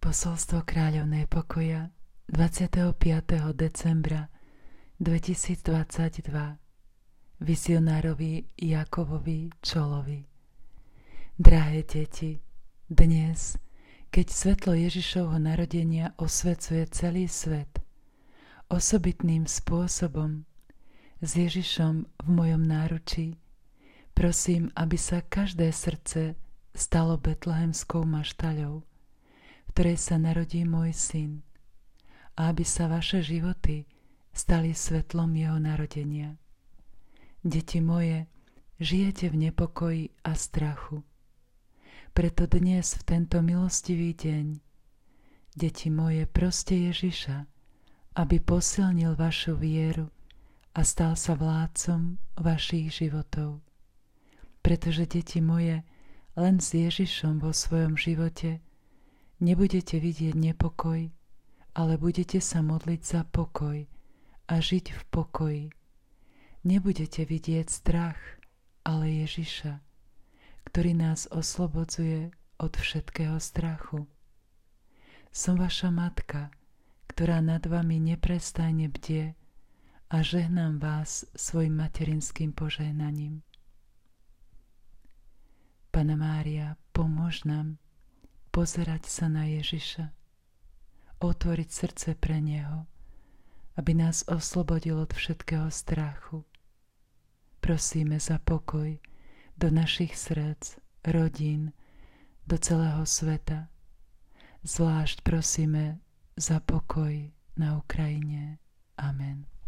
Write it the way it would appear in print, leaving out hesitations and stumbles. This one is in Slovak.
Posolstvo kráľovnej pokoja 25. decembra 2022 vizionárovi Jakovovi Čolovi. Drahé deti, dnes, keď svetlo Ježišovho narodenia osvecuje celý svet, osobitným spôsobom s Ježišom v mojom náručí, prosím, aby sa každé srdce stalo betlehemskou maštaľou, v ktorej sa narodí môj syn, a aby sa vaše životy stali svetlom jeho narodenia. Deti moje, žijete v nepokoji a strachu. Preto dnes, v tento milostivý deň, deti moje, proste Ježiša, aby posilnil vašu vieru a stal sa vládcom vašich životov. Pretože, deti moje, len s Ježišom vo svojom živote nebudete vidieť nepokoj, ale budete sa modliť za pokoj a žiť v pokoji. Nebudete vidieť strach, ale Ježiša, ktorý nás oslobodzuje od všetkého strachu. Som vaša matka, ktorá nad vami neprestajne bdie a žehnám vás svojim materinským požehnaním. Panna Mária, pomôž nám pozerať sa na Ježiša, otvoriť srdce pre Neho, aby nás oslobodil od všetkého strachu. Prosíme za pokoj do našich srdc, rodín, do celého sveta. Zvlášť prosíme za pokoj na Ukrajine. Amen.